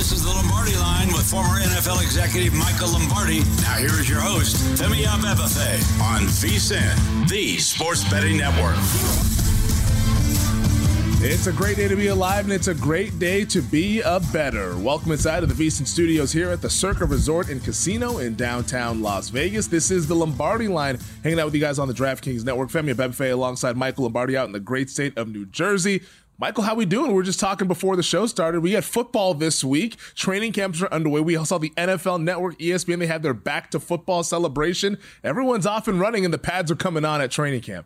This is the Lombardi Line with former NFL executive Michael Lombardi. Now here is your host, Femi Abebefe, on VSiN, the Sports Betting Network. It's a great day to be alive, and it's a great day to be a bettor. Welcome inside of the VSiN studios here at the Circa Resort and Casino in downtown Las Vegas. This is the Lombardi Line, hanging out with you guys on the DraftKings Network. Femi Abebefe alongside Michael Lombardi out in the great state of New Jersey. Michael, how we doing? We were just talking before the show started. We had football this week. Training camps are underway. We saw the NFL Network, ESPN. They had their back to football celebration. Everyone's off and running, and the pads are coming on at training camp.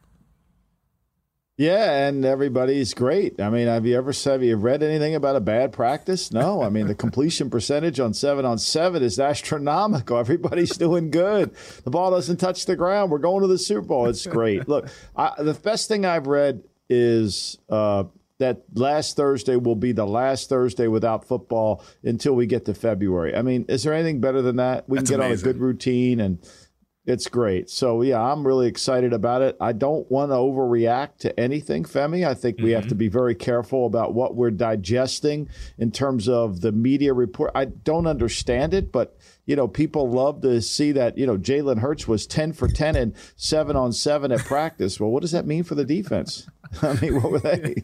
Yeah, and everybody's great. I mean, have you read anything about a bad practice? No. I mean, the completion percentage on 7-on-7 is astronomical. Everybody's doing good. The ball doesn't touch the ground. We're going to the Super Bowl. It's great. Look, the best thing I've read is that last Thursday will be the last Thursday without football until we get to February. I mean, is there anything better than that? We can get amazing on a good routine, and it's great. So, yeah, I'm really excited about it. I don't want to overreact to anything, Femi. I think we have to be very careful about what we're digesting in terms of the media report. I don't understand it, but, you know, people love to see that, you know, Jalen Hurts was 10 for 10 and 7-on-7 at practice. Well, what does that mean for the defense? I mean, what were they?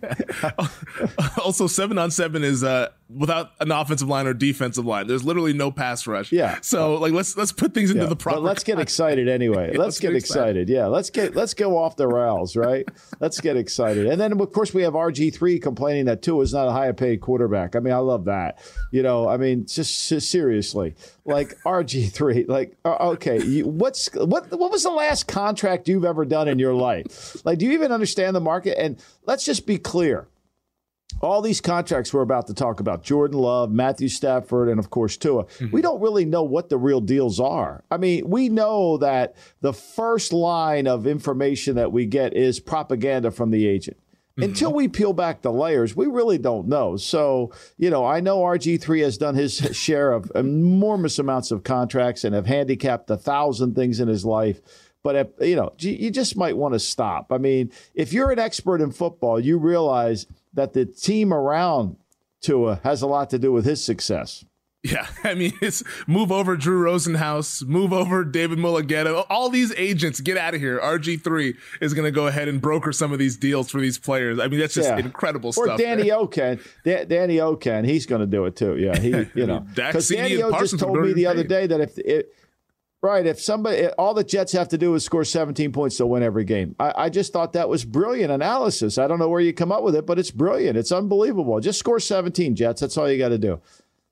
Also, 7-on-7 is without an offensive line or defensive line. There's literally no pass rush. Yeah. So, like, let's put things into the proper. But let's get excited anyway. Let's get excited. Yeah. Let's go off the rails, right? Let's get excited. And then, of course, we have RG3 complaining that Tua is not a higher paid quarterback. I mean, I love that. You know, I mean, just seriously, like RG3, like, okay, what was the last contract you've ever done in your life? Like, do you even understand the market? And let's just be clear. All these contracts we're about to talk about, Jordan Love, Matthew Stafford, and, of course, Tua, we don't really know what the real deals are. I mean, we know that the first line of information that we get is propaganda from the agent. Until we peel back the layers, we really don't know. So, you know, I know RG3 has done his share of enormous amounts of contracts and have handicapped 1,000 things in his life. But, you know, you just might want to stop. I mean, if you're an expert in football, you realize that the team around Tua has a lot to do with his success. Yeah, I mean, it's move over Drew Rosenhaus, move over David Mulligetta. All these agents, get out of here. RG3 is going to go ahead and broker some of these deals for these players. I mean, that's just incredible stuff. Or Danny O can. Danny O can. He's going to do it too. Yeah, you know. Because Danny O just told me the other day that if somebody, all the Jets have to do is score 17 points to win every game. I just thought that was brilliant analysis. I don't know where you come up with it, but it's brilliant. It's unbelievable. Just score 17, Jets. That's all you got to do.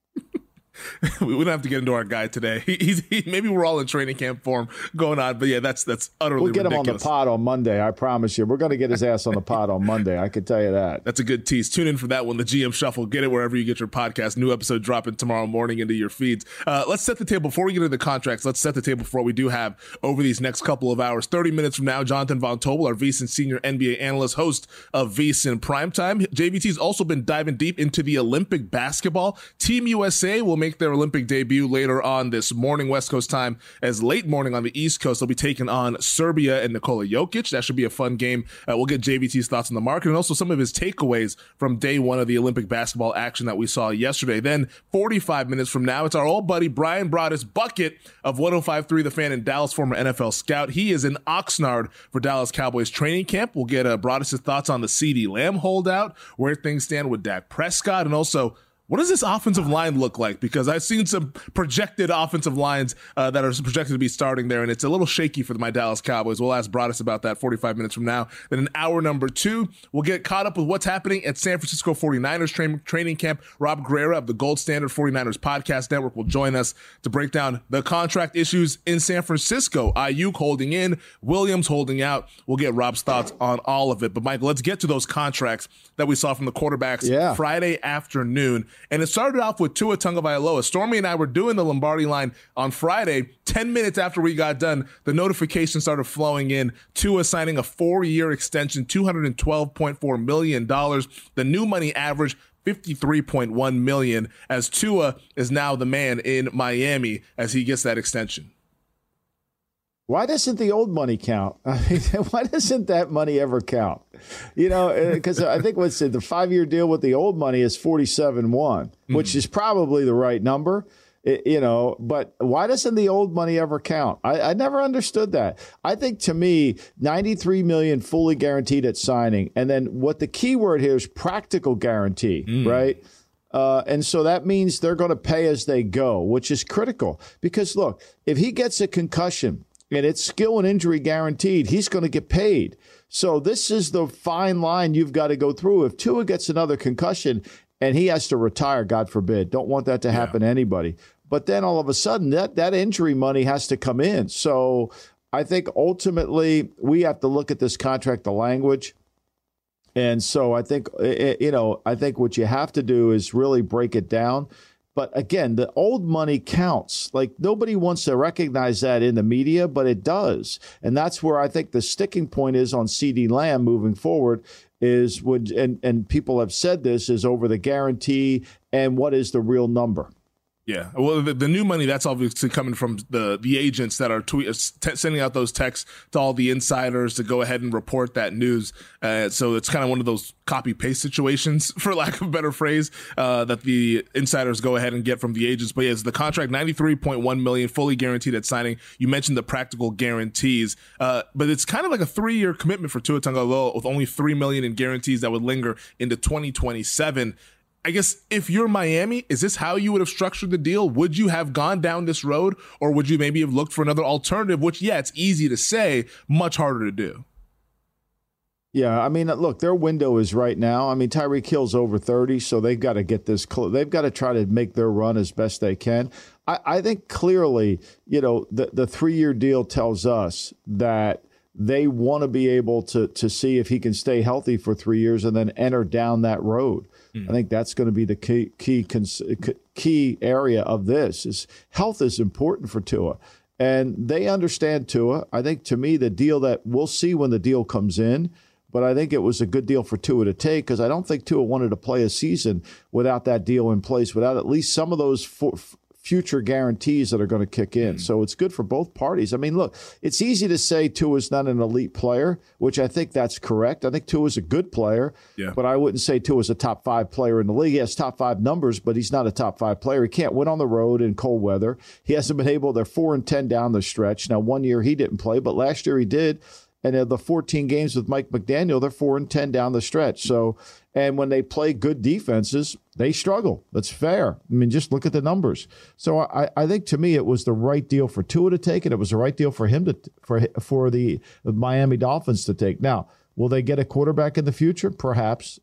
We don't have to get into our guy today. Maybe we're all in training camp form going on, but yeah, that's utterly ridiculous. We'll get him on the pod on Monday. I promise you, we're going to get his ass on the pod on Monday. I can tell you that. That's a good tease. Tune in for that one. The GM Shuffle. Get it wherever you get your podcast. New episode dropping tomorrow morning into your feeds. Let's set the table before we get into the contracts. Let's set the table for what we do have over these next couple of hours. 30 minutes from now, Jonathan Von Tobel, our VSiN senior NBA analyst, host of VSiN Primetime. JVT's also been diving deep into the Olympic basketball. Team USA will make their Olympic debut later on this morning, West Coast time, as late morning on the East Coast. They'll be taking on Serbia and Nikola Jokic. That should be a fun game. We'll get JVT's thoughts on the market and also some of his takeaways from day one of the Olympic basketball action that we saw yesterday. Then 45 minutes from now, it's our old buddy Brian Broaddus Bucket of 105.3 The Fan in Dallas, former NFL scout. He is in Oxnard for Dallas Cowboys training camp. We'll get Broaddus' thoughts on the CeeDee Lamb holdout, where things stand with Dak Prescott, and also what does this offensive line look like? Because I've seen some projected offensive lines that are projected to be starting there, and it's a little shaky for my Dallas Cowboys. We'll ask Broaddus about that 45 minutes from now. Then in hour number 2, we'll get caught up with what's happening at San Francisco 49ers training camp. Rob Guerrera of the Gold Standard 49ers Podcast Network will join us to break down the contract issues in San Francisco. Ayuk holding in, Williams holding out. We'll get Rob's thoughts on all of it. But, Michael, let's get to those contracts that we saw from the quarterbacks Friday afternoon. And it started off with Tua Tagovailoa. Stormy and I were doing the Lombardi Line on Friday. 10 minutes after we got done, the notification started flowing in. Tua signing a 4-year extension, $212.4 million. The new money average, $53.1 million, as Tua is now the man in Miami as he gets that extension. Why doesn't the old money count? I mean, why doesn't that money ever count? Because I think the 5-year deal with the old money is 47-1, which is probably the right number. But why doesn't the old money ever count? I never understood that. I think, to me, $93 million fully guaranteed at signing, and then what the key word here is practical guarantee, right? And so that means they're going to pay as they go, which is critical. Because, look, if he gets a concussion and it's skill and injury guaranteed, he's going to get paid. So this is the fine line you've got to go through. If Tua gets another concussion and he has to retire, God forbid, don't want that to happen to anybody. But then all of a sudden, that injury money has to come in. So I think ultimately we have to look at this contract, the language. And so I think, I think what you have to do is really break it down. But again, the old money counts. Like, nobody wants to recognize that in the media, but it does. And that's where I think the sticking point is on CeeDee Lamb moving forward is and people have said this, is over the guarantee and what is the real number. Yeah, well, the new money, that's obviously coming from the agents that are sending out those texts to all the insiders to go ahead and report that news. So it's kind of one of those copy-paste situations, for lack of a better phrase, that the insiders go ahead and get from the agents. But yes, the contract, $93.1 million, fully guaranteed at signing. You mentioned the practical guarantees, but it's kind of like a 3-year commitment for Tua Tagovailoa with only $3 million in guarantees that would linger into 2027. I guess if you're Miami, is this how you would have structured the deal? Would you have gone down this road, or would you maybe have looked for another alternative, which, it's easy to say, much harder to do? Yeah, I mean, look, their window is right now. I mean, Tyreek Hill's over 30, so they've got to get this close. They've got to try to make their run as best they can. I think clearly, the 3-year deal tells us that they want to be able to see if he can stay healthy for 3 years and then enter down that road. I think that's going to be the key area of this. Is health is important for Tua, and they understand Tua. I think, to me, the deal that we'll see when the deal comes in, but I think it was a good deal for Tua to take, because I don't think Tua wanted to play a season without that deal in place, without at least some of those future guarantees that are going to kick in. So it's good for both parties. I mean, look, it's easy to say Tua's not an elite player, which I think that's correct. I think Tua's a good player, but I wouldn't say Tua's a top 5 player in the league. He has top 5 numbers, but he's not a top 5 player. He can't win on the road in cold weather. He hasn't been able. They're 4-10 down the stretch. Now, 1 year he didn't play, but last year he did. And the 14 games with Mike McDaniel, they're 4-10 down the stretch. So, and when they play good defenses, they struggle. That's fair. I mean, just look at the numbers. So I think, to me, it was the right deal for Tua to take, and it was the right deal for him for the Miami Dolphins to take. Now, will they get a quarterback in the future? Perhaps.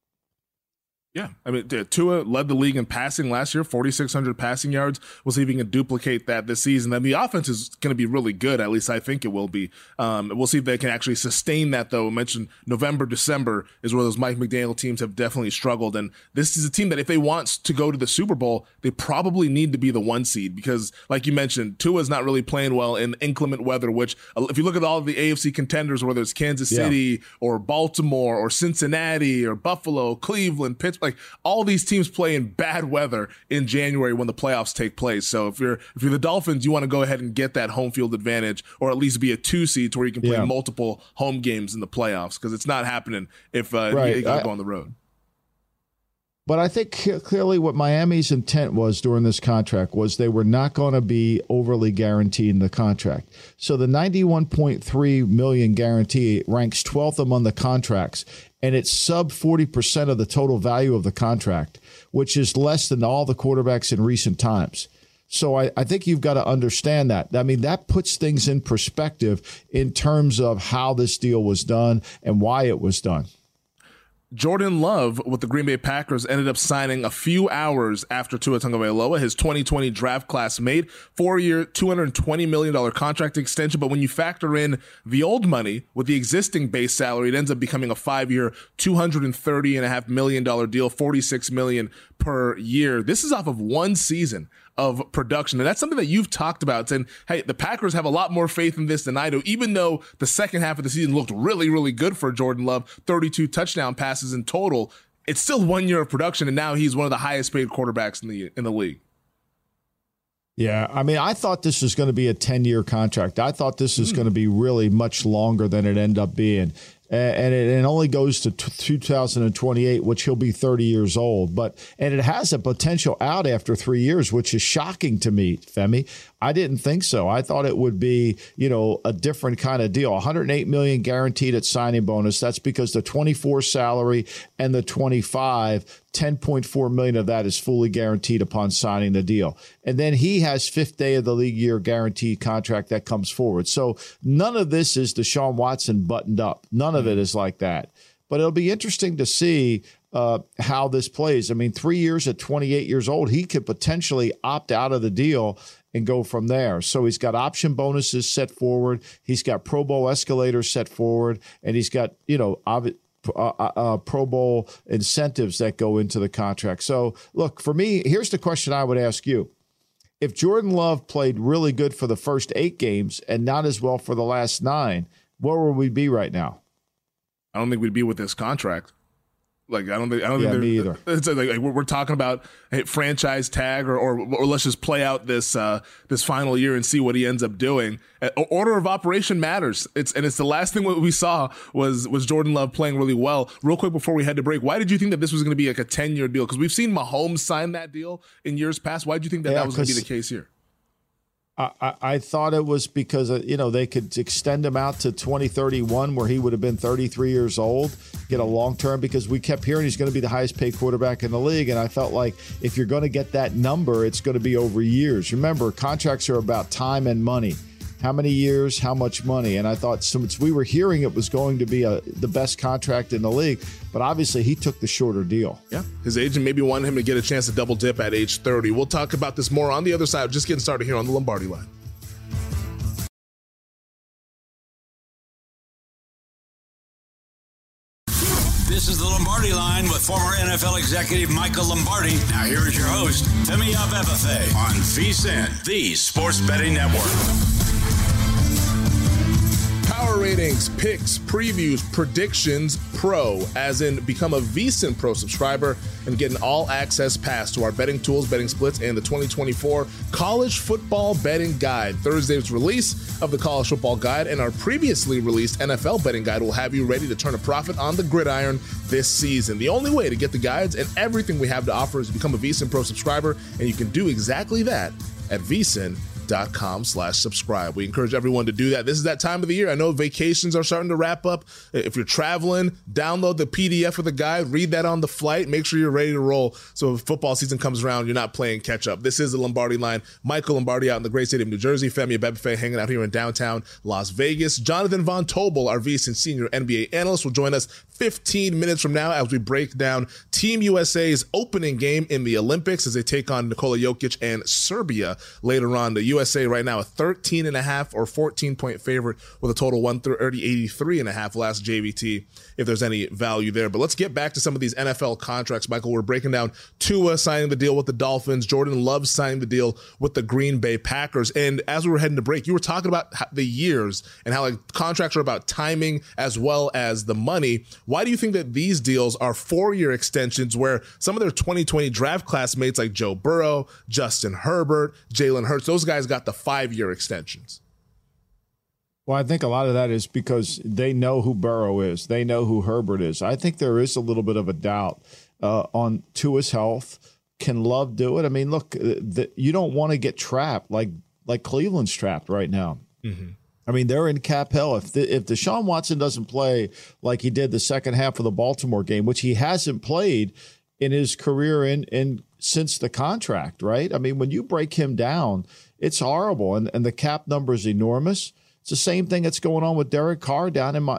Yeah, I mean, Tua led the league in passing last year, 4,600 passing yards. We'll see if he can duplicate that this season. Then the offense is going to be really good. At least I think it will be. We'll see if they can actually sustain that, though. I mentioned November, December is where those Mike McDaniel teams have definitely struggled. And this is a team that, if they want to go to the Super Bowl, they probably need to be the 1 seed, because, like you mentioned, Tua's not really playing well in inclement weather, which, if you look at all of the AFC contenders, whether it's Kansas City or Baltimore or Cincinnati or Buffalo, Cleveland, Pittsburgh, like, all these teams play in bad weather in January when the playoffs take place. So if you're the Dolphins, you want to go ahead and get that home field advantage, or at least be a 2 seed to where you can play multiple home games in the playoffs, because it's not happening if you got to go on the road. But I think clearly what Miami's intent was during this contract was they were not going to be overly guaranteed in the contract. So the $91.3 million guarantee ranks 12th among the contracts, and it's sub 40% of the total value of the contract, which is less than all the quarterbacks in recent times. So I think you've got to understand that. I mean, that puts things in perspective in terms of how this deal was done and why it was done. Jordan Love with the Green Bay Packers ended up signing a few hours after Tua Tagovailoa, his 2020 draft class mate, 4-year, $220 million contract extension. But when you factor in the old money with the existing base salary, it ends up becoming a 5-year, $230.5 million deal, $46 million per year. This is off of 1 season of production. And that's something that you've talked about, saying, hey, the Packers have a lot more faith in this than I do, even though the second half of the season looked really, really good for Jordan Love, 32 touchdown passes in total. It's still 1 year of production, and now he's one of the highest paid quarterbacks in the league. Yeah, I mean, I thought this was going to be a 10-year contract. I thought this was going to be really much longer than it ended up being. And it only goes to 2028, which he'll be 30 years old. And it has a potential out after 3 years, which is shocking to me, Femi. I didn't think so. I thought it would be, a different kind of deal. $108 million guaranteed at signing bonus. That's because the 24 salary and the 25, $10.4 million of that is fully guaranteed upon signing the deal. And then he has fifth day of the league year guaranteed contract that comes forward. So none of this is Deshaun Watson buttoned up. None of it is like that. But it'll be interesting to see how this plays. I mean, 3 years at 28 years old, he could potentially opt out of the deal and go from there. So he's got option bonuses set forward. He's got Pro Bowl escalators set forward. And he's got, Pro Bowl incentives that go into the contract. So, look, for me, here's the question I would ask you. If Jordan Love played really good for the first 8 games and not as well for the last 9, where would we be right now? I don't think we'd be with this contract. Like, I don't think me either. It's like we're talking about a franchise tag or let's just play out this final year and see what he ends up doing. Order of operation matters. It's the last thing we saw was Jordan Love playing really well. Real quick before we head to break, why did you think that this was going to be like a 10-year deal? Because we've seen Mahomes sign that deal in years past. Why did you think that was going to be the case here? I thought it was because, they could extend him out to 2031 where he would have been 33 years old, get a long term, because we kept hearing he's going to be the highest paid quarterback in the league. And I felt like if you're going to get that number, it's going to be over years. Remember, contracts are about time and money. How many years, how much money? And I thought since we were hearing it was going to be the best contract in the league, but obviously he took the shorter deal. Yeah, his agent maybe wanted him to get a chance to double dip at age 30. We'll talk about this more on the other side. Just getting started here on the Lombardi Line. This is the Lombardi Line with former NFL executive Michael Lombardi. Now here is your host, Femi Abebefe, on VSiN, the Sports Betting Network. Power ratings, picks, previews, predictions, pro, as in become a VSiN Pro subscriber and get an all-access pass to our betting tools, betting splits, and the 2024 College Football Betting Guide. Thursday's release of the College Football Guide and our previously released NFL Betting Guide will have you ready to turn a profit on the gridiron this season. The only way to get the guides and everything we have to offer is to become a VSiN Pro subscriber, and you can do exactly that at vsin.com/subscribe. We encourage everyone to do that. This is that time of the year. I know vacations are starting to wrap up. If you're traveling, download the PDF of the guide, read that on the flight, make sure you're ready to roll. So if football season comes around, you're not playing catch up. This is the Lombardi Line. Michael Lombardi out in the great state of New Jersey. Femi Abebefe hanging out here in downtown Las Vegas. Jonathan Von Tobel, our VSiN senior NBA analyst, will join us 15 minutes from now as we break down Team USA's opening game in the Olympics as they take on Nikola Jokic and Serbia later on. The USA right now a 13.5 or 14-point favorite with a total 130-83.5 last JVT, if there's any value there. But let's get back to some of these NFL contracts, Michael. We're breaking down Tua signing the deal with the Dolphins, Jordan Love signing the deal with the Green Bay Packers. And as we were heading to break, you were talking about the years and how contracts are about timing as well as the money. Why do you think that these deals are 4-year extensions where some of their 2020 draft classmates like Joe Burrow, Justin Herbert, Jalen Hurts, those guys got the 5-year extensions? Well, I think a lot of that is because they know who Burrow is. They know who Herbert is. I think there is a little bit of a doubt on Tua's health. Can Love do it? I mean, look, you don't want to get trapped like Cleveland's trapped right now. Mm-hmm. I mean, they're in cap hell. If Deshaun Watson doesn't play like he did the second half of the Baltimore game, which he hasn't played in his career in since the contract, right? I mean, when you break him down, it's horrible, and the cap number is enormous. It's the same thing that's going on with Derek Carr down in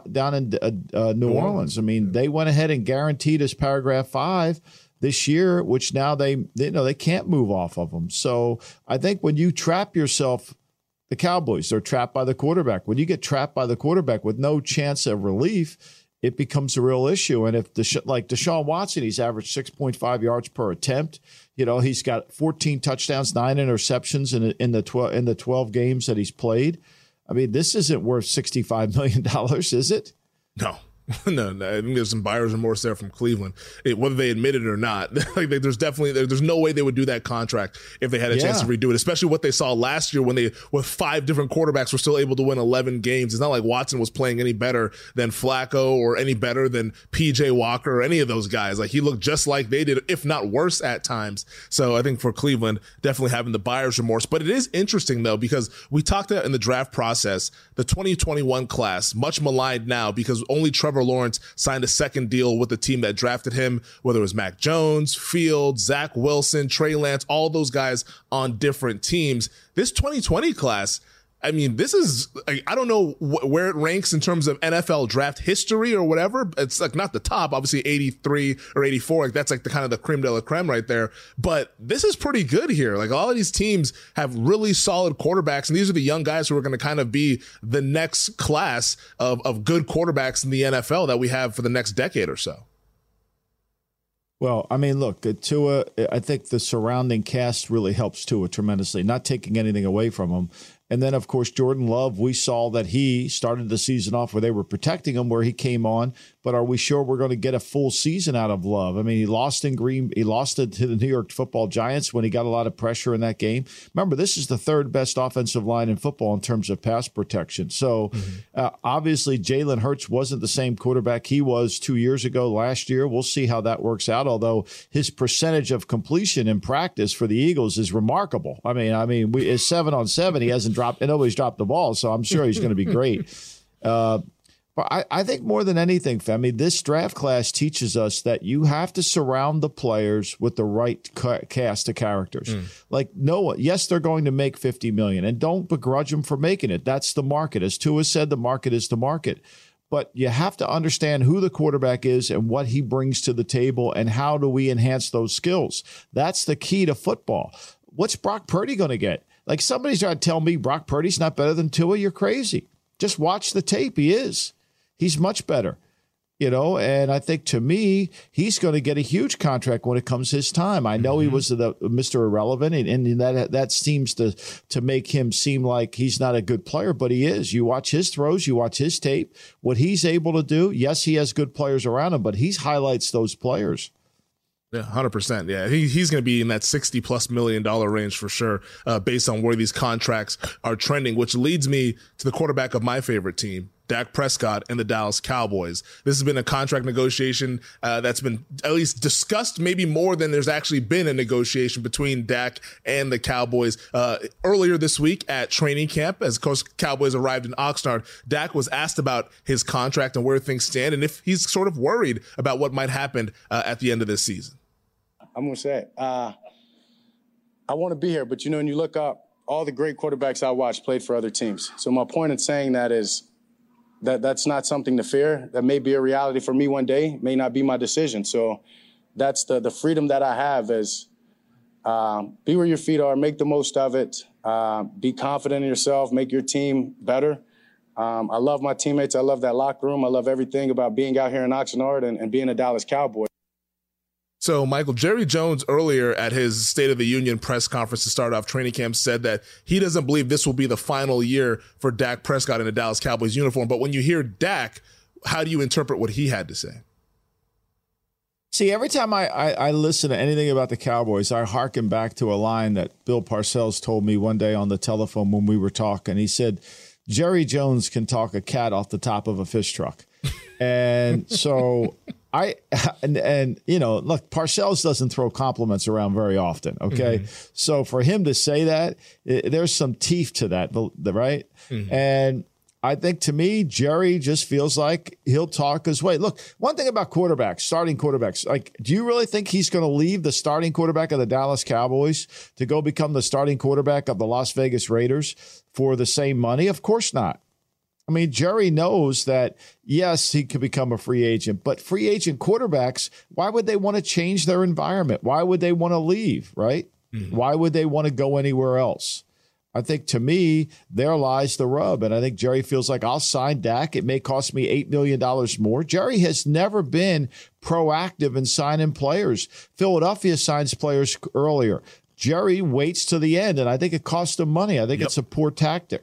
New Orleans. I mean, they went ahead and guaranteed his paragraph 5 this year, which now they can't move off of him. So I think when you trap yourself, the Cowboys, they're trapped by the quarterback. When you get trapped by the quarterback with no chance of relief, it becomes a real issue. And if like Deshaun Watson, he's averaged 6.5 yards per attempt. He's got 14 touchdowns, 9 interceptions in the 12 games that he's played. I mean, this isn't worth $65 million, is it? No. No, I think there's some buyer's remorse there from Cleveland, whether they admit it or not. There's no way they would do that contract if they had a chance to redo it, especially what they saw last year when they, with 5 different quarterbacks, were still able to win 11 games. It's not like Watson was playing any better than Flacco or any better than PJ Walker or any of those guys. Like, he looked just like they did, if not worse at times. So I think for Cleveland, definitely having the buyer's remorse. But it is interesting, though, because we talked about in the draft process, the 2021 class, much maligned now because only Trevor Lawrence signed a second deal with the team that drafted him, whether it was Mac Jones, Fields, Zach Wilson, Trey Lance, all those guys on different teams. This 2020 class, I mean, this is, I don't know where it ranks in terms of NFL draft history or whatever. It's like not the top, obviously 83 or 84. Like, that's like the kind of the creme de la creme right there. But this is pretty good here. Like, all of these teams have really solid quarterbacks. And these are the young guys who are going to kind of be the next class of good quarterbacks in the NFL that we have for the next decade or so. Well, I mean, look, Tua, I think the surrounding cast really helps Tua tremendously, not taking anything away from him. And then, of course, Jordan Love, we saw that he started the season off where they were protecting him, where he came on. But are we sure we're going to get a full season out of Love? I mean, he lost it to the New York Football Giants when he got a lot of pressure in that game. Remember, this is the 3rd best offensive line in football in terms of pass protection. So, obviously, Jalen Hurts wasn't the same quarterback he was 2 years ago, last year. We'll see how that works out, although his percentage of completion in practice for the Eagles is remarkable. I mean, it's 7 on 7. He hasn't nobody's dropped the ball, so I'm sure he's going to be great. But I think more than anything, Femi, this draft class teaches us that you have to surround the players with the right cast of characters. Like, yes, they're going to make $50 million, and don't begrudge them for making it. That's the market. As Tua said, the market is the market. But you have to understand who the quarterback is and what he brings to the table, and how do we enhance those skills. That's the key to football. What's Brock Purdy going to get? Like, somebody's trying to tell me Brock Purdy's not better than Tua. You're crazy. Just watch the tape. He is. He's much better, and I think, to me, he's going to get a huge contract when it comes his time. I know he was the Mr. Irrelevant, and that seems to make him seem like he's not a good player, but he is. You watch his throws, you watch his tape, what he's able to do. Yes, he has good players around him, but he highlights those players. Yeah, 100%. Yeah, he's going to be in that $60+ million range for sure, based on where these contracts are trending, which leads me to the quarterback of my favorite team, Dak Prescott and the Dallas Cowboys. This has been a contract negotiation that's been at least discussed, maybe more than there's actually been a negotiation between Dak and the Cowboys. Earlier this week at training camp, as Coach Cowboys arrived in Oxnard, Dak was asked about his contract and where things stand, and if he's sort of worried about what might happen at the end of this season. I'm going to say, I want to be here, but when you look up, all the great quarterbacks I watched played for other teams. So my point in saying that is that's not something to fear. That may be a reality for me one day, may not be my decision. So that's the freedom that I have is be where your feet are, make the most of it, be confident in yourself, make your team better. I love my teammates. I love that locker room. I love everything about being out here in Oxnard and being a Dallas Cowboy. So, Michael, Jerry Jones earlier at his State of the Union press conference to start off training camp said that he doesn't believe this will be the final year for Dak Prescott in a Dallas Cowboys uniform. But when you hear Dak, how do you interpret what he had to say? See, every time I listen to anything about the Cowboys, I hearken back to a line that Bill Parcells told me one day on the telephone when we were talking. He said, Jerry Jones can talk a cat off the top of a fish truck. And so look, Parcells doesn't throw compliments around very often, okay? Mm-hmm. So for him to say that, there's some teeth to that, right? Mm-hmm. And I think, to me, Jerry just feels like he'll talk his way. Look, one thing about quarterbacks, starting quarterbacks, like, do you really think he's going to leave the starting quarterback of the Dallas Cowboys to go become the starting quarterback of the Las Vegas Raiders for the same money? Of course not. I mean, Jerry knows that, yes, he could become a free agent, but free agent quarterbacks, why would they want to change their environment? Why would they want to leave, right? Mm-hmm. Why would they want to go anywhere else? I think, to me, there lies the rub. And I think Jerry feels like, I'll sign Dak. It may cost me $8 million more. Jerry has never been proactive in signing players. Philadelphia signs players earlier. Jerry waits to the end, and I think it costs him money. I think it's a poor tactic.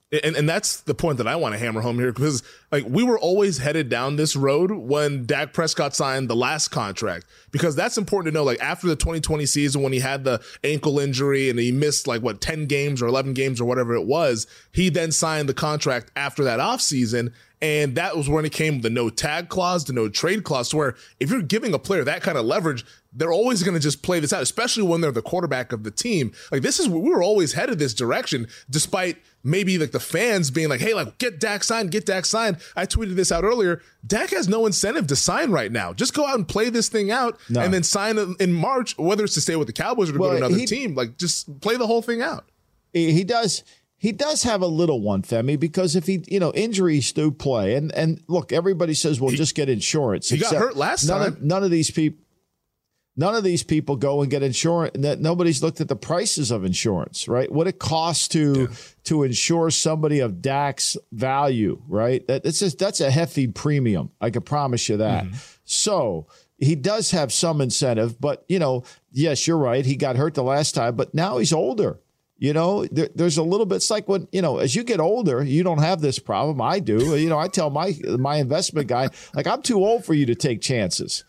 And that's the point that I want to hammer home here, because like we were always headed down this road when Dak Prescott signed the last contract, because that's important to know. Like after the 2020 season, when he had the ankle injury and he missed 10 games or 11 games or whatever it was, he then signed the contract after that offseason. And that was when it came the no tag clause, the no trade clause, where if you're giving a player that kind of leverage, they're always going to just play this out, especially when they're the quarterback of the team. Like we were always headed this direction, despite maybe the fans being like, hey, get Dak signed, get Dak signed. I tweeted this out earlier. Dak has no incentive to sign right now. Just go out and play this thing out and then sign in March, whether it's to stay with the Cowboys or to go to another team. Just play the whole thing out. He does have a little one, Femi, because if injuries do play, and look, everybody says, well, just get insurance. He got hurt last time. None of these people go and get insurance. Nobody's looked at the prices of insurance, right? What it costs to insure somebody of Dak's value, right? That's a hefty premium. I can promise you that. Mm-hmm. So he does have some incentive, but yes, you're right. He got hurt the last time, but now he's older. There's a little bit, it's like when, as you get older, you don't have this problem. I do. I tell my investment guy, I'm too old for you to take chances.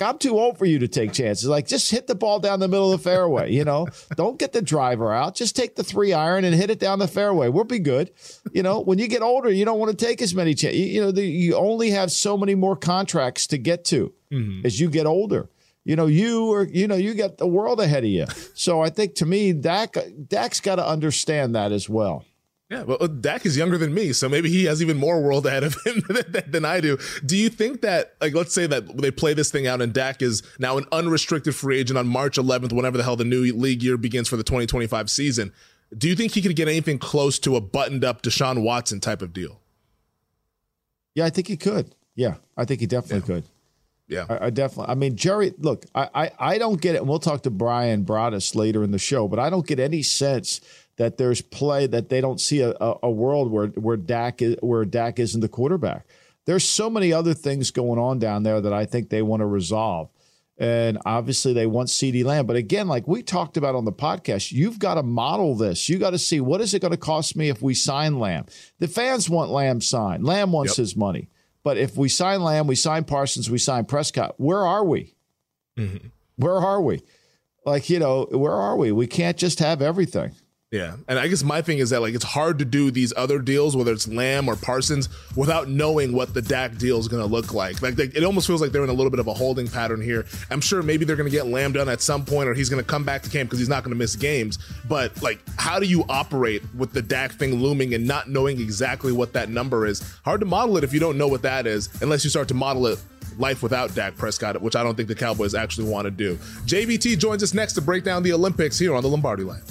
Just hit the ball down the middle of the fairway. Don't get the driver out. Just take the 3-iron and hit it down the fairway. We'll be good. When you get older, you don't want to take as many chances. You only have so many more contracts to get to as you get older. You got the world ahead of you. So I think, to me, Dak's got to understand that as well. Yeah, well, Dak is younger than me, so maybe he has even more world ahead of him than I do. Do you think that, let's say that they play this thing out and Dak is now an unrestricted free agent on March 11th, whenever the hell the new league year begins for the 2025 season, do you think he could get anything close to a buttoned-up Deshaun Watson type of deal? Yeah, I think he could. Yeah, I think he definitely could. Yeah, I definitely. I mean, Jerry, look, I don't get it. And we'll talk to Brian Broaddus later in the show, but I don't get any sense that there's play that they don't see a world where Dak isn't the quarterback. There's so many other things going on down there that I think they want to resolve. And obviously they want CeeDee Lamb. But again, like we talked about on the podcast, you've got to model this. You got to see, what is it going to cost me if we sign Lamb? The fans want Lamb signed. Lamb wants his money. But if we sign Lamb, we sign Parsons, we sign Prescott, where are we? Mm-hmm. Where are we? Where are we? We can't just have everything. Yeah. And I guess my thing is that it's hard to do these other deals, whether it's Lamb or Parsons, without knowing what the Dak deal is going to look like. It almost feels like they're in a little bit of a holding pattern here. I'm sure maybe they're going to get Lamb done at some point, or he's going to come back to camp because he's not going to miss games. But how do you operate with the Dak thing looming and not knowing exactly what that number is? Hard to model it if you don't know what that is, unless you start to model it life without Dak Prescott, which I don't think the Cowboys actually want to do. JVT joins us next to break down the Olympics here on the Lombardi Line.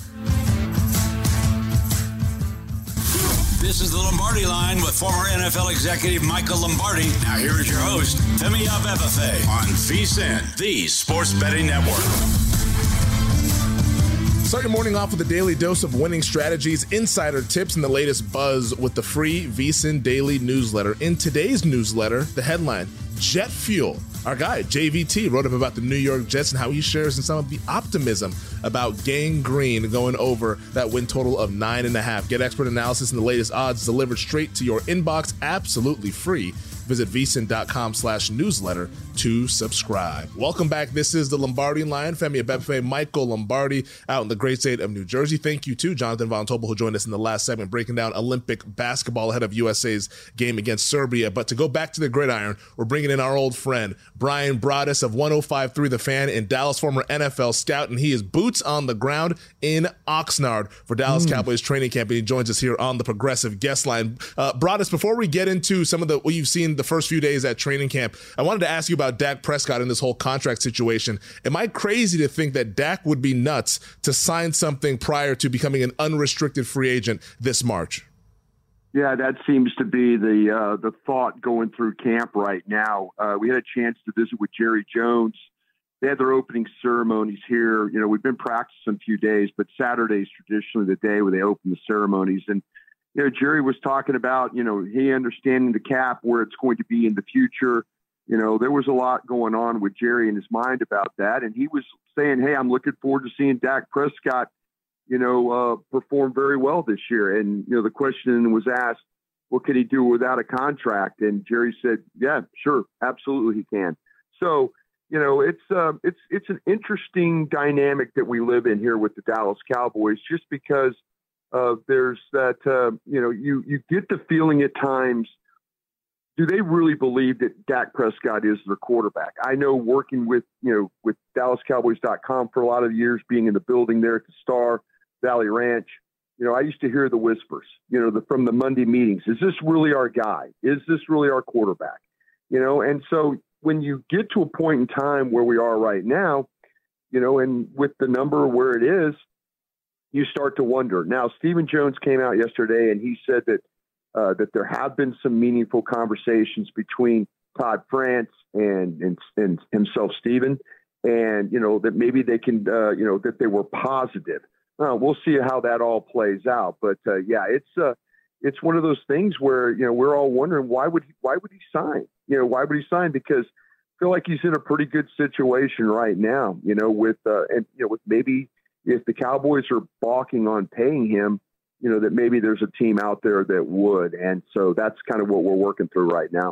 This is the Lombardi Line with former NFL executive Michael Lombardi. Now here is your host, Femi Abebefe, on VSiN, the Sports Betting Network. Start your morning off with a daily dose of winning strategies, insider tips, and the latest buzz with the free VSiN Daily newsletter. In today's newsletter, the headline, Jet Fuel. Our guy, JVT, wrote up about the New York Jets and how he shares in some of the optimism about Gang Green going over that win total of 9.5. Get expert analysis and the latest odds delivered straight to your inbox, absolutely free. Visit vsin.com/newsletter to subscribe. Welcome back. This is the Lombardi Line. Femi Abebefe, Michael Lombardi out in the great state of New Jersey. Thank you to Jonathan Von Tobel, who joined us in the last segment, breaking down Olympic basketball ahead of USA's game against Serbia. But to go back to the gridiron, we're bringing in our old friend, Brian Broaddus of 105.3 The Fan in Dallas, former NFL scout, and he is boots on the ground in Oxnard for Dallas Cowboys training camp, and he joins us here on the Progressive Guest Line. Broaddus, before we get into some of what you've seen the first few days at training camp, I wanted to ask you about Dak Prescott and this whole contract situation. Am I crazy to think that Dak would be nuts to sign something prior to becoming an unrestricted free agent this March? Yeah, that seems to be the thought going through camp right now. We had a chance to visit with Jerry Jones. They had their opening ceremonies here. We've been practicing a few days, but Saturday's traditionally the day where they open the ceremonies. And Jerry was talking about, he understanding the cap, where it's going to be in the future. There was a lot going on with Jerry in his mind about that. And he was saying, hey, I'm looking forward to seeing Dak Prescott, performed very well this year. And, the question was asked, what could he do without a contract? And Jerry said, yeah, sure, absolutely he can. So, it's an interesting dynamic that we live in here with the Dallas Cowboys, just because there's that, you get the feeling at times, do they really believe that Dak Prescott is their quarterback? I know working with DallasCowboys.com for a lot of years, being in the building there at the Star Valley Ranch, I used to hear the whispers, from the Monday meetings. Is this really our guy? Is this really our quarterback? And so when you get to a point in time where we are right now, and with the number where it is, you start to wonder. Now, Stephen Jones came out yesterday and he said that there have been some meaningful conversations between Todd France and himself, Stephen, and, that maybe they can, that they were positive. We'll see how that all plays out. But it's one of those things where, we're all wondering why would he sign? Why would he sign? Because I feel like he's in a pretty good situation right now, with maybe if the Cowboys are balking on paying him, that maybe there's a team out there that would. And so that's kind of what we're working through right now.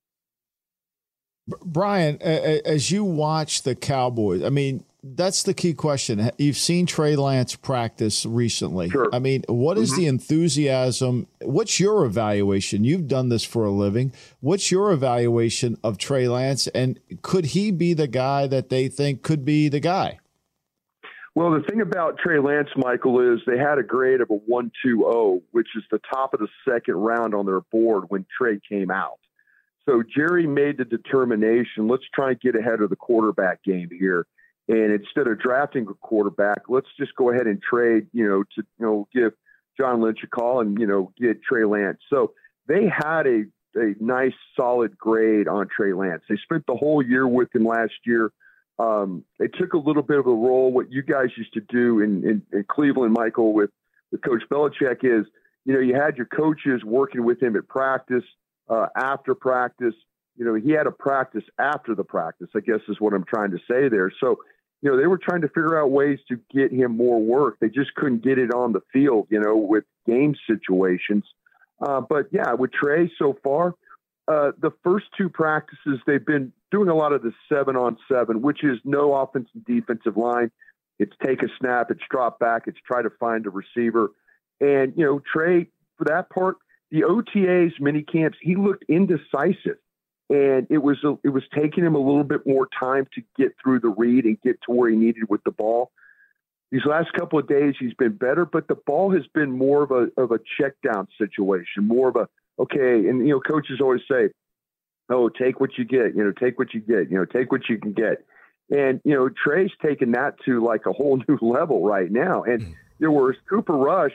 Brian, as you watch the Cowboys, I mean, that's the key question. You've seen Trey Lance practice recently. Sure. I mean, what is the enthusiasm? What's your evaluation? You've done this for a living. What's your evaluation of Trey Lance? And could he be the guy that they think could be the guy? Well, the thing about Trey Lance, Michael, is they had a grade of a 1.20, which is the top of the second round on their board when Trey came out. So Jerry made the determination, let's try and get ahead of the quarterback game here. And instead of drafting a quarterback, let's just go ahead and trade, to give John Lynch a call and, get Trey Lance. So they had a nice, solid grade on Trey Lance. They spent the whole year with him last year. They took a little bit of a role. What you guys used to do in Cleveland, Michael, with Coach Belichick is, you had your coaches working with him at practice, after practice. He had a practice after the practice, I guess is what I'm trying to say there. So, they were trying to figure out ways to get him more work. They just couldn't get it on the field, with game situations. But yeah, with Trey so far, the first two practices, they've been doing a lot of the 7-on-7, which is no offensive defensive line. It's take a snap, it's drop back, it's try to find a receiver. And, Trey, for that part, the OTAs, mini camps, he looked indecisive. And it was taking him a little bit more time to get through the read and get to where he needed with the ball. These last couple of days, he's been better, but the ball has been more of a check down situation, more of a, okay. And, coaches always say, oh, take what you get, take what you get, take what you can get. And, Trey's taken that to like a whole new level right now. And whereas Cooper Rush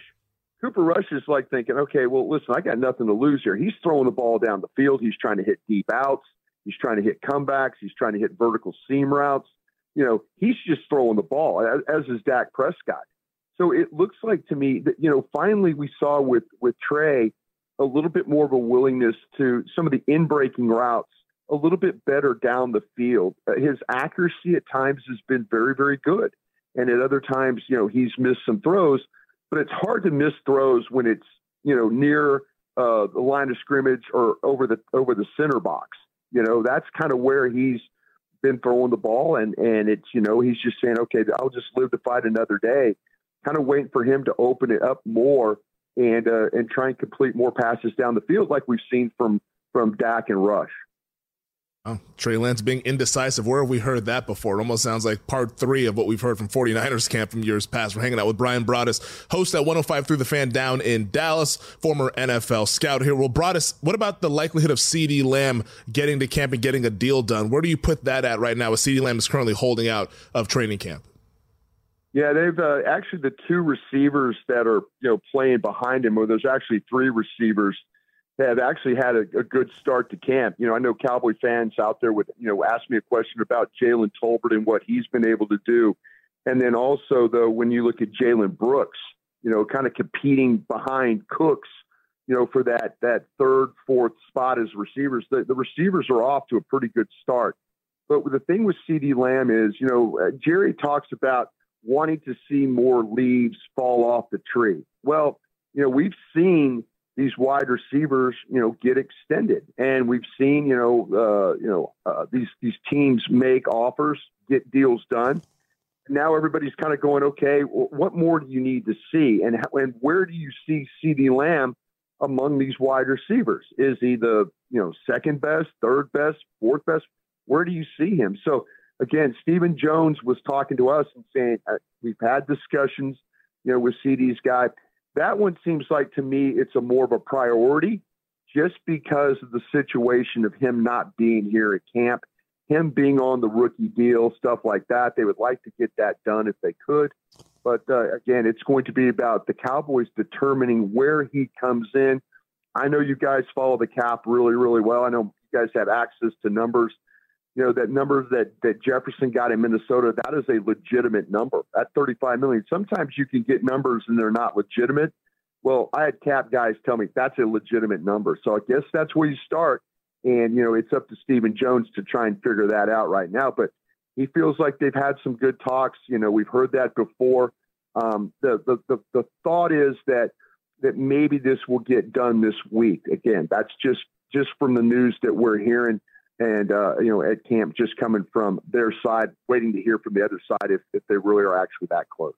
is like thinking, okay, well, listen, I got nothing to lose here. He's throwing the ball down the field. He's trying to hit deep outs. He's trying to hit comebacks. He's trying to hit vertical seam routes. He's just throwing the ball, as is Dak Prescott. So it looks like to me that, finally we saw with Trey a little bit more of a willingness to some of the in-breaking routes, a little bit better down the field. His accuracy at times has been very, very good. And at other times, he's missed some throws. But it's hard to miss throws when it's, near the line of scrimmage or over the center box. That's kind of where he's been throwing the ball. And it's, he's just saying, okay, I'll just live to fight another day, kind of waiting for him to open it up more and try and complete more passes down the field like we've seen from Dak and Rush. Oh, Trey Lance being indecisive. Where have we heard that before? It almost sounds like part 3 of what we've heard from 49ers camp from years past. We're hanging out with Brian Broaddus, host at 105 Through the Fan down in Dallas, former NFL scout here. Well, Broaddus, what about the likelihood of CeeDee Lamb getting to camp and getting a deal done? Where do you put that at right now as CeeDee Lamb is currently holding out of training camp? Yeah, they've actually the 2 receivers that are playing behind him, or there's actually 3 receivers have actually had a good start to camp. I know Cowboy fans out there would, ask me a question about Jalen Tolbert and what he's been able to do. And then also, though, when you look at Jalen Brooks, kind of competing behind Cooks, for that 3rd, 4th spot as receivers, the receivers are off to a pretty good start. But the thing with CeeDee Lamb is, Jerry talks about wanting to see more leaves fall off the tree. Well, we've seen these wide receivers, get extended, and we've seen, these teams make offers, get deals done. Now everybody's kind of going, okay, what more do you need to see? And where do you see CeeDee Lamb among these wide receivers? Is he the, second best, third best, fourth best? Where do you see him? So again, Stephen Jones was talking to us and saying, we've had discussions, with CeeDee's guy. That one seems like, to me, it's a more of a priority just because of the situation of him not being here at camp, him being on the rookie deal, stuff like that. They would like to get that done if they could. But again, it's going to be about the Cowboys determining where he comes in. I know you guys follow the cap really, really well. I know you guys have access to numbers. That number that Jefferson got in Minnesota, that is a legitimate number. That $35 million. Sometimes you can get numbers and they're not legitimate. Well, I had cap guys tell me that's a legitimate number. So I guess that's where you start. And, it's up to Stephen Jones to try and figure that out right now. But he feels like they've had some good talks. We've heard that before. The thought is that maybe this will get done this week. Again, that's just from the news that we're hearing. And, at camp, just coming from their side, waiting to hear from the other side if they really are actually that close.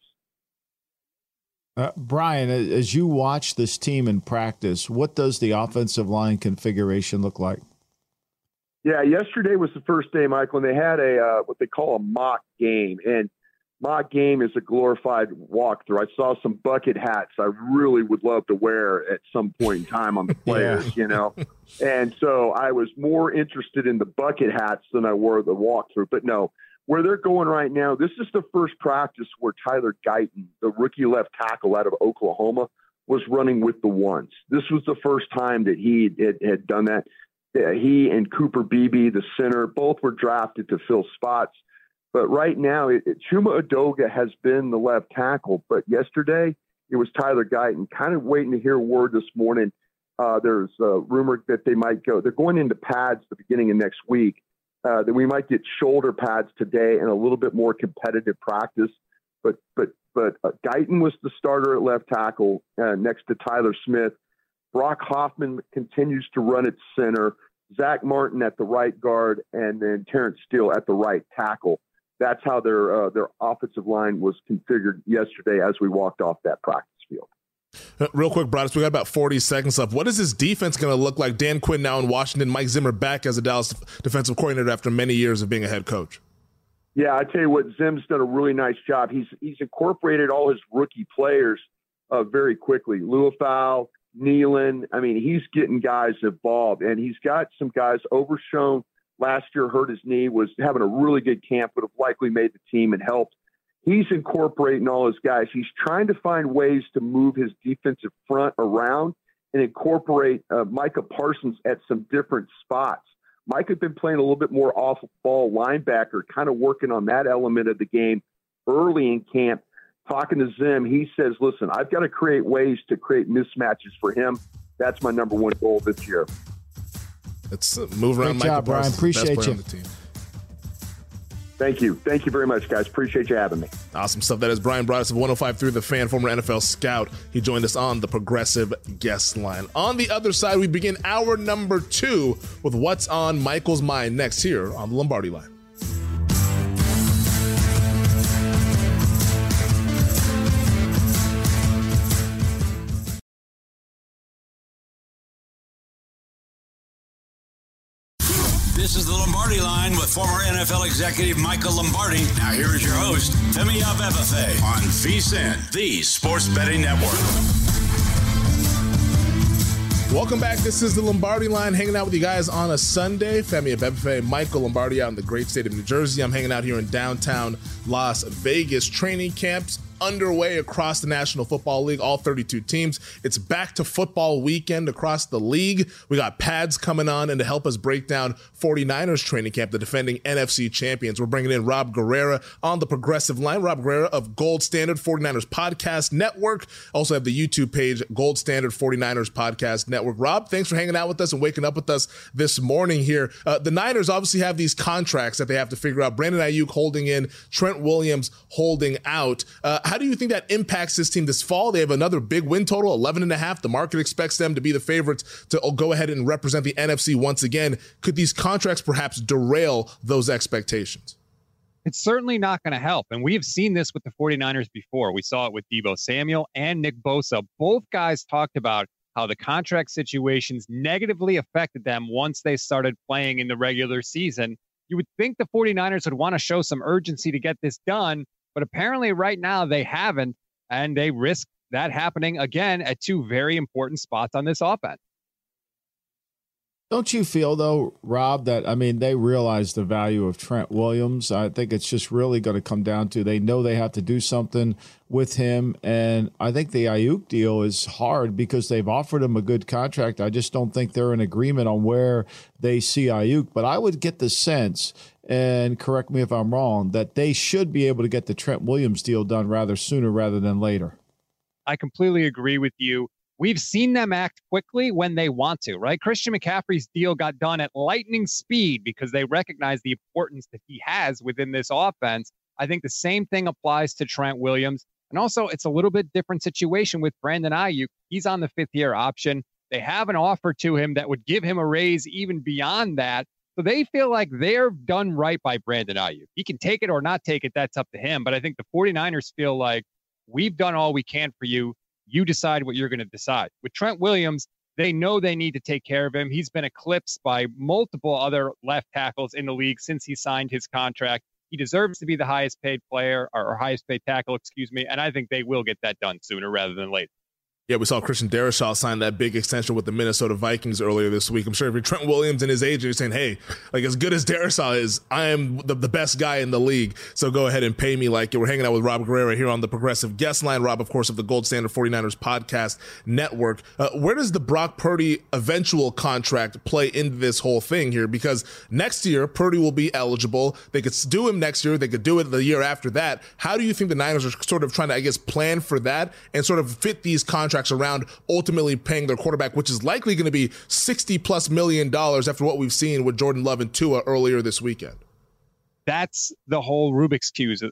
Brian, as you watch this team in practice, what does the offensive line configuration look like? Yeah, yesterday was the first day, Michael, and they had what they call a mock game. And mock game is a glorified walkthrough. I saw some bucket hats I really would love to wear at some point in time on the players, And so I was more interested in the bucket hats than I were the walkthrough. But no, where they're going right now, this is the first practice where Tyler Guyton, the rookie left tackle out of Oklahoma, was running with the ones. This was the first time that he had done that. He and Cooper Beebe, the center, both were drafted to fill spots. But right now, Chuma Edoga has been the left tackle. But yesterday, it was Tyler Guyton. Kind of waiting to hear word this morning. There's a rumor that they might go. They're going into pads the beginning of next week. That we might get shoulder pads today and a little bit more competitive practice. But Guyton was the starter at left tackle next to Tyler Smith. Brock Hoffman continues to run at center. Zach Martin at the right guard, and then Terrence Steele at the right tackle. That's how their offensive line was configured yesterday as we walked off that practice field. Real quick, Broadus, we got about 40 seconds left. What is this defense going to look like? Dan Quinn now in Washington, Mike Zimmer back as a Dallas defensive coordinator after many years of being a head coach. Yeah, I tell you what, Zim's done a really nice job. He's incorporated all his rookie players very quickly. Luafau, Nealon. I mean, he's getting guys involved, and he's got some guys. Overshown last year hurt his knee, was having a really good camp, would have likely made the team and helped. He's incorporating all his guys. He's trying to find ways to move his defensive front around and incorporate Micah Parsons at some different spots. Mike had been playing a little bit more off-ball linebacker, kind of working on that element of the game early in camp. Talking to Zim, he says, listen, I've got to create ways to create mismatches for him. That's my number one goal this year. Let's move around. Great job, Brian. Appreciate you. Thank you. Thank you very much, guys. Appreciate you having me. Awesome stuff. That is Brian Broadus of 105.3 The Fan, former NFL scout. He joined us on the Progressive Guest Line. On the other side, we begin hour number 2 with what's on Michael's mind next here on the Lombardi Line. This is the Lombardi Line with former NFL executive Michael Lombardi. Now here is your host, Femi Abebefe, on VSiN, the Sports Betting Network. Welcome back. This is the Lombardi Line, hanging out with you guys on a Sunday. Femi Abebefe, Michael Lombardi out in the great state of New Jersey. I'm hanging out here in downtown Las Vegas. Training camps underway across the National Football League, all 32 teams. It's back to football weekend across the league. We got pads coming on, and to help us break down 49ers training camp, the defending NFC champions, we're bringing in Rob Guerrera on the Progressive Line. Rob Guerrera of Gold Standard 49ers Podcast Network. Also have the YouTube page, Gold Standard 49ers Podcast Network. Network. Rob, thanks for hanging out with us and waking up with us this morning here. The Niners obviously have these contracts that they have to figure out. Brandon Ayuk holding in, Trent Williams holding out. How do you think that impacts this team this fall? They have another big win total, 11.5. The market expects them to be the favorites to go ahead and represent the NFC once again. Could these contracts perhaps derail those expectations? It's certainly not going to help. And we have seen this with the 49ers before. We saw it with Deebo Samuel and Nick Bosa. Both guys talked about how the contract situations negatively affected them once they started playing in the regular season. You would think the 49ers would want to show some urgency to get this done, but apparently right now they haven't, and they risk that happening again at two very important spots on this offense. Don't you feel, though, Rob, that, I mean, they realize the value of Trent Williams? I think it's just really going to come down to they know they have to do something with him. And I think the Ayuk deal is hard because they've offered him a good contract. I just don't think they're in agreement on where they see Ayuk. But I would get the sense, and correct me if I'm wrong, that they should be able to get the Trent Williams deal done rather sooner rather than later. I completely agree with you. We've seen them act quickly when they want to, right? Christian McCaffrey's deal got done at lightning speed because they recognize the importance that he has within this offense. I think the same thing applies to Trent Williams. And also, it's a little bit different situation with Brandon Ayuk. He's on the fifth-year option. They have an offer to him that would give him a raise even beyond that. So they feel like they're done right by Brandon Ayuk. He can take it or not take it. That's up to him. But I think the 49ers feel like we've done all we can for you. You decide what you're going to decide. With Trent Williams, they know they need to take care of him. He's been eclipsed by multiple other left tackles in the league since he signed his contract. He deserves to be the highest paid player or highest paid tackle, and I think they will get that done sooner rather than later. Yeah, we saw Christian Darrisaw sign that big extension with the Minnesota Vikings earlier this week. I'm sure if you're Trent Williams and his agent, you're saying, hey, like as good as Darrisaw is, I am the best guy in the league. So go ahead and pay me like it. We're hanging out with Rob Guerrera here on the Progressive Guest Line. Rob, of course, of the Gold Standard 49ers Podcast Network. Where does the Brock Purdy eventual contract play into this whole thing here? Because next year, Purdy will be eligible. They could do him next year. They could do it the year after that. How do you think the Niners are sort of trying to, I guess, plan for that and sort of fit these contracts around ultimately paying their quarterback, which is likely going to be $60+ million after what we've seen with Jordan Love and Tua earlier this weekend? That's the whole Rubik's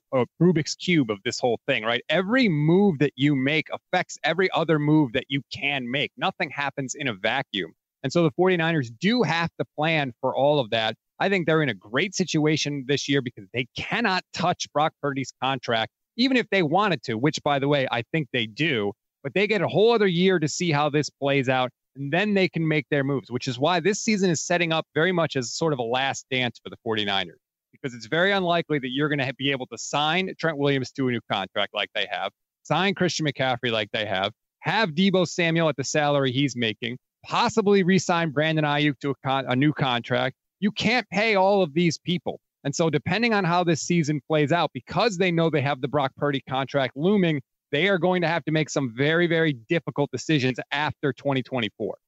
Cube of this whole thing, right? Every move that you make affects every other move that you can make. Nothing happens in a vacuum. And so the 49ers do have to plan for all of that. I think they're in a great situation this year because they cannot touch Brock Purdy's contract, even if they wanted to, which, by the way, I think they do. But they get a whole other year to see how this plays out, and then they can make their moves, which is why this season is setting up very much as sort of a last dance for the 49ers, because it's very unlikely that you're going to be able to sign Trent Williams to a new contract like they have, sign Christian McCaffrey like they have Deebo Samuel at the salary he's making, possibly re-sign Brandon Ayuk to a new contract. You can't pay all of these people. And so depending on how this season plays out, because they know they have the Brock Purdy contract looming, they are going to have to make some very, very difficult decisions after 2024.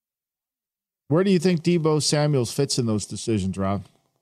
Where do you think Deebo Samuels fits in those decisions, Rob?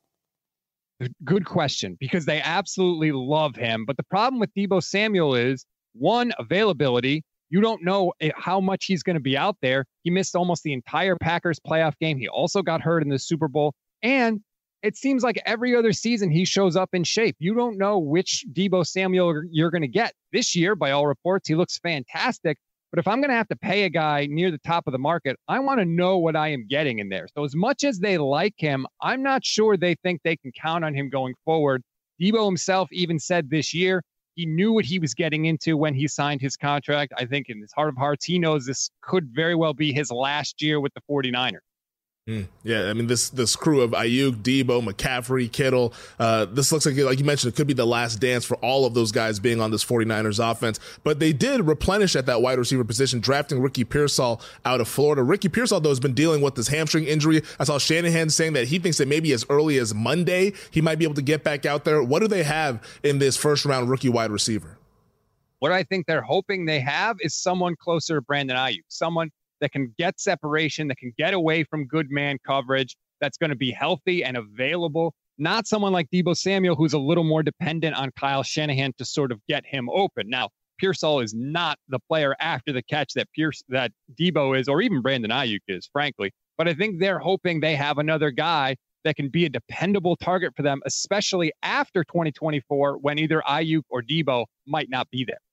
Good question, because they absolutely love him. But the problem with Deebo Samuel is, one, availability. You don't know how much he's going to be out there. He missed almost the entire Packers playoff game. He also got hurt in the Super Bowl. And it seems like every other season he shows up in shape. You don't know which Deebo Samuel you're going to get. This year, by all reports, he looks fantastic. But if I'm going to have to pay a guy near the top of the market, I want to know what I am getting in there. So as much as they like him, I'm not sure they think they can count on him going forward. Deebo himself even said this year he knew what he was getting into when he signed his contract. I think in his heart of hearts, he knows this could very well be his last year with the 49ers. Yeah, I mean, this crew of Ayuk, Deebo, McCaffrey, Kittle, this looks like you mentioned, it could be the last dance for all of those guys being on this 49ers offense. But they did replenish at that wide receiver position, drafting Ricky Pearsall out of Florida. Ricky Pearsall, though, has been dealing with this hamstring injury. I saw Shanahan saying that he thinks that maybe as early as Monday, he might be able to get back out there. What do they have in this first-round rookie wide receiver? What I think they're hoping they have is someone closer to Brandon Ayuk, someone that can get separation, that can get away from good man coverage, that's going to be healthy and available. Not someone like Deebo Samuel, who's a little more dependent on Kyle Shanahan to sort of get him open. Now, Pearsall is not the player after the catch that Debo is, or even Brandon Ayuk is, frankly. But I think they're hoping they have another guy that can be a dependable target for them, especially after 2024 when either Ayuk or Debo might not be there.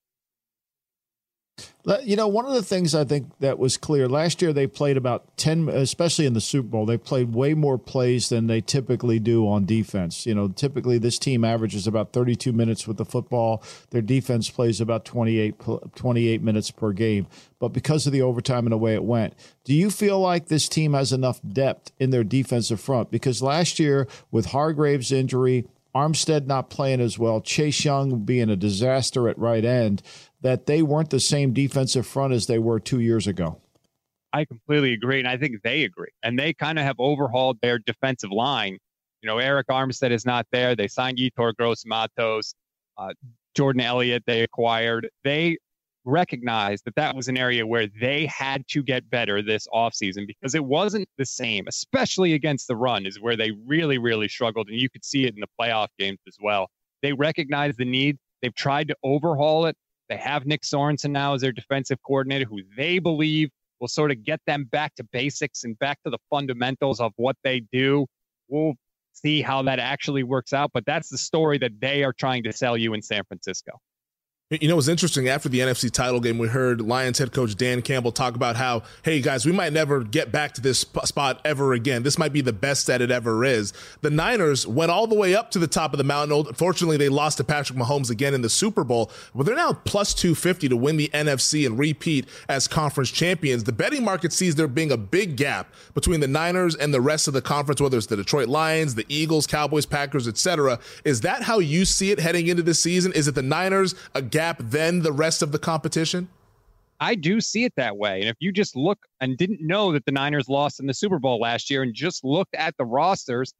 You know, one of the things I think that was clear last year, they played about 10, especially in the Super Bowl, they played way more plays than they typically do on defense. You know, typically this team averages about 32 minutes with the football. Their defense plays about 28 minutes per game. But because of the overtime and the way it went, do you feel like this team has enough depth in their defensive front? Because last year with Hargrave's injury, Armstead not playing as well, Chase Young being a disaster at right end, that they weren't the same defensive front as they were 2 years ago. I completely agree, and I think they agree. And they kind of have overhauled their defensive line. You know, Eric Armstead is not there. They signed Yetur Gross-Matos, Jordan Elliott they acquired. They recognized that was an area where they had to get better this offseason because it wasn't the same, especially against the run is where they really, really struggled. And you could see it in the playoff games as well. They recognized the need. They've tried to overhaul it. They have Nick Sorensen now as their defensive coordinator, who they believe will sort of get them back to basics and back to the fundamentals of what they do. We'll see how that actually works out, but that's the story that they are trying to sell you in San Francisco. You know, it was interesting. After the NFC title game, we heard Lions head coach Dan Campbell talk about how, hey, guys, we might never get back to this spot ever again. This might be the best that it ever is. The Niners went all the way up to the top of the mountain. Unfortunately, they lost to Patrick Mahomes again in the Super Bowl, but they're now plus 250 to win the NFC and repeat as conference champions. The betting market sees there being a big gap between the Niners and the rest of the conference, whether it's the Detroit Lions, the Eagles, Cowboys, Packers, etc. Is that how you see it heading into this season? Is it the Niners a gap than the rest of the competition? I do see it that way. And if you just look and didn't know that the Niners lost in the Super Bowl last year and just looked at the rosters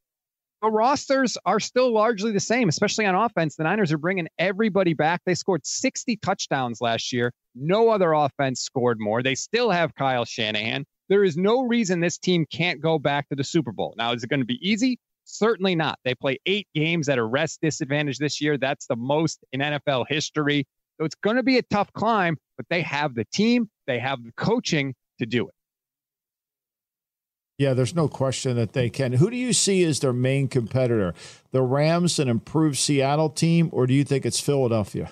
are still largely the same, especially on offense. The Niners are bringing everybody back. They scored 60 touchdowns last year. No other offense scored more. They still have Kyle Shanahan. There is no reason this team can't go back to the Super Bowl. Now, is it going to be easy? Certainly not. They play 8 games at a rest disadvantage this year. That's the most in NFL history. So it's going to be a tough climb, but they have the team, they have the coaching to do it. Yeah, there's no question that they can. Who do you see as their main competitor? The Rams, an improved Seattle team, or do you think it's Philadelphia?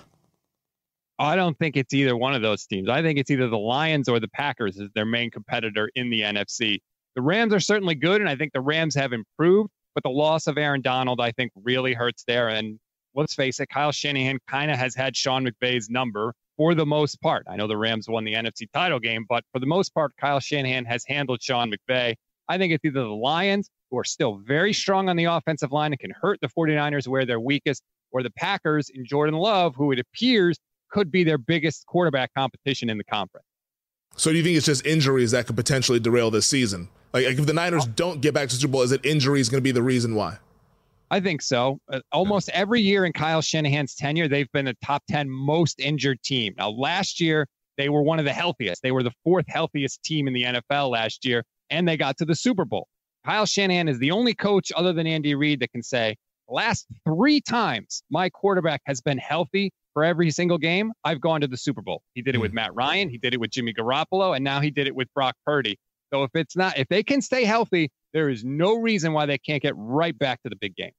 I don't think it's either one of those teams. I think it's either the Lions or the Packers as their main competitor in the NFC. The Rams are certainly good, and I think the Rams have improved, but the loss of Aaron Donald, I think, really hurts there. And let's face it, Kyle Shanahan kind of has had Sean McVay's number for the most part. I know the Rams won the NFC title game, but for the most part, Kyle Shanahan has handled Sean McVay. I think it's either the Lions, who are still very strong on the offensive line and can hurt the 49ers where they're weakest, or the Packers in Jordan Love, who it appears could be their biggest quarterback competition in the conference. So do you think it's just injuries that could potentially derail this season? Like if the Niners don't get back to the Super Bowl, is it injuries going to be the reason why? I think so. Almost every year in Kyle Shanahan's tenure, they've been a top 10 most injured team. Now, last year, they were one of the healthiest. They were the 4th healthiest team in the NFL last year, and they got to the Super Bowl. Kyle Shanahan is the only coach other than Andy Reid that can say, the last 3 times my quarterback has been healthy for every single game, I've gone to the Super Bowl. He did it with Matt Ryan. He did it with Jimmy Garoppolo, and now he did it with Brock Purdy. So if they can stay healthy, there is no reason why they can't get right back to the big game.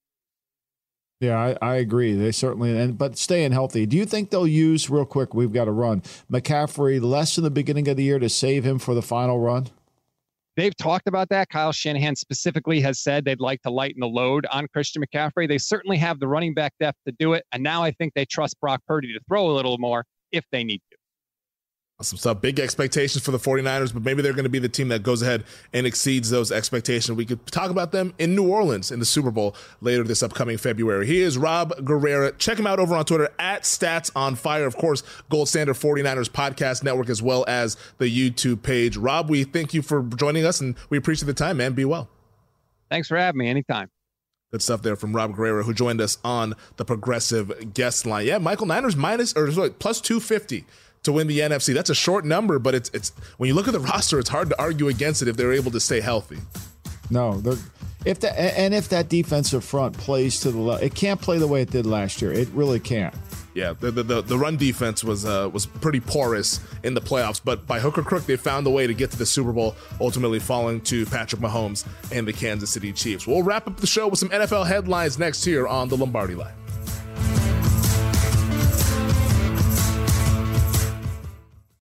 Yeah, I agree. They certainly, but staying healthy. Do you think they'll use, real quick, we've got to run, McCaffrey less in the beginning of the year to save him for the final run? They've talked about that. Kyle Shanahan specifically has said they'd like to lighten the load on Christian McCaffrey. They certainly have the running back depth to do it. And now I think they trust Brock Purdy to throw a little more if they need to. Some stuff, big expectations for the 49ers, but maybe they're going to be the team that goes ahead and exceeds those expectations. We could talk about them in New Orleans in the Super Bowl later this upcoming February. He is Rob Guerrera. Check him out over on Twitter at StatsOnFire. Of course, Gold Standard 49ers Podcast Network, as well as the YouTube page. Rob, we thank you for joining us, and we appreciate the time, man. Be well. Thanks for having me. Anytime. Good stuff there from Rob Guerrera, who joined us on the Progressive Guest Line. Yeah, Michael, Niners plus 250. To win the NFC. That's a short number, but it's when you look at the roster, it's hard to argue against it if they're able to stay healthy. No, if that defensive front plays to the level, it can't play the way it did last year. It really can't. Yeah, the run defense was pretty porous in the playoffs, but by hook or crook, they found a way to get to the Super Bowl, ultimately falling to Patrick Mahomes and the Kansas City Chiefs. We'll wrap up the show with some NFL headlines next here on the Lombardi Line.